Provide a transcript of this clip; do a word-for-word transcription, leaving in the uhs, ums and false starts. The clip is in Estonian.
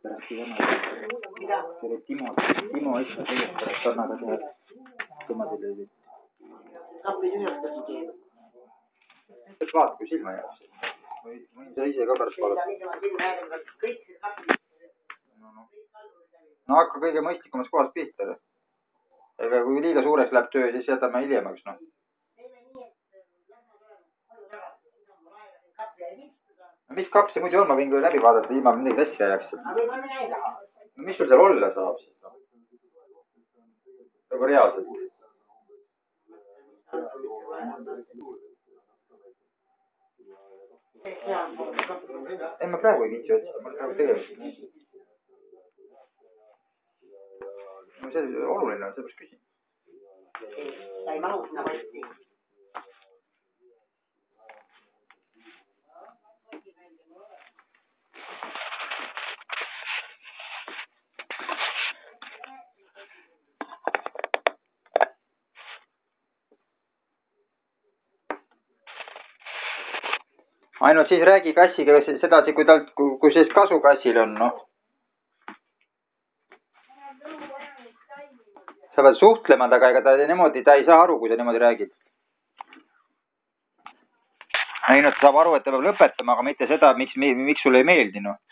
pärast ei anna. See oli Timo, Timo ikka tegelikult pärast annaga teha. Tõmmasi löödi. Kappi üheksas keegi. Et vaata, kui silma jääb. Võin sa ise ka pärast vaadata. No hakka kõige mõistlikumas kohas pihta. Ega kui liiga suureks läheb töö, siis jätame hiljemaks. No. Mis kapsi muidu on, ma võin küll läbi vaadata, ilma midagi asja jääks. No mis sul seal olla saab siis? No? Nagu reaalselt. Ei, ma praegu ei viitsi otsida, ma olen praegu tegemist. No see oluline on, seepärast küsin. Ta ei mahu sinna võtti. Ainult siis räägi kassiga sedasi, kui talt, kui sellist kasu kassil on, noh. Sa pead suhtlema taga, ega ta niimoodi, ta ei saa aru, kui sa niimoodi räägid. Ainult ta saab aru, et ta peab lõpetama, aga mitte seda, miks, miks sulle ei meeldi, noh.